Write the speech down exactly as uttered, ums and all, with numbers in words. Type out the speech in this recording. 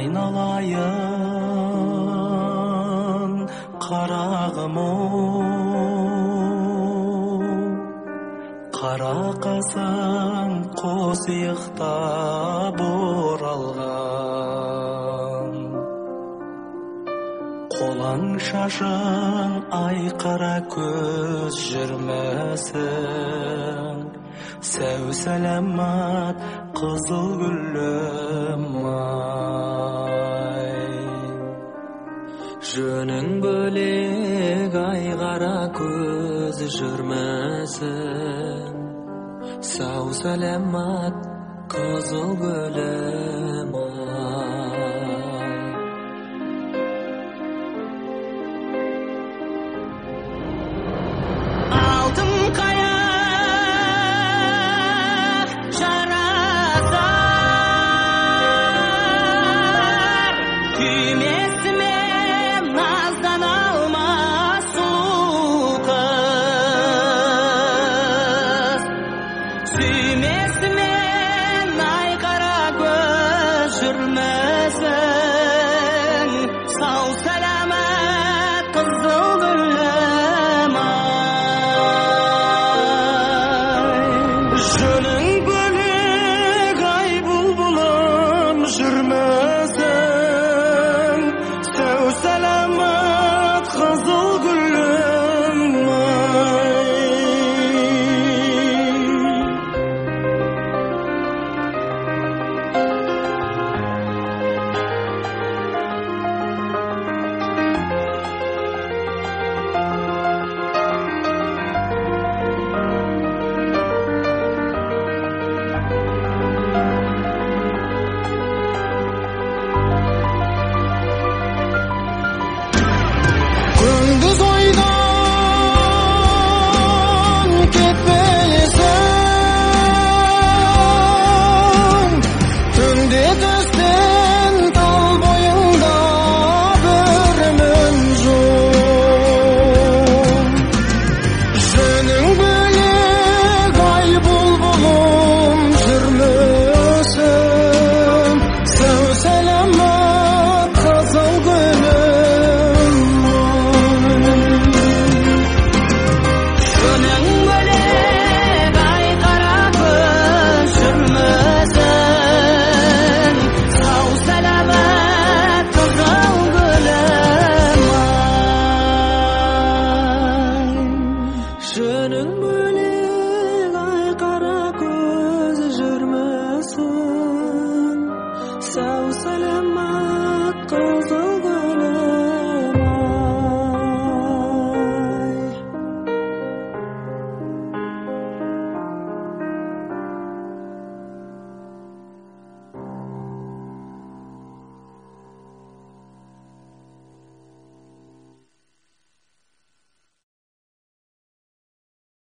айналайын қарағым қара қазан қос иықтап оралған қолаң шашың ай қара көз жүрмесін сәу сәлемат қызыл гүлім ай жөнің бөлек ай қара көз жүрмесін сау сәлемат қызыл гүлім ай алтын қая жарасар күймесіме наздан алмас сұлу қыз сүймесімен ай қара көз жүрмесін сау сәлемет қызыл гүлім жөнің бөлек ай бұлбұлым жүрмесін сәу сәлемет қызыл гүлім ай күндіз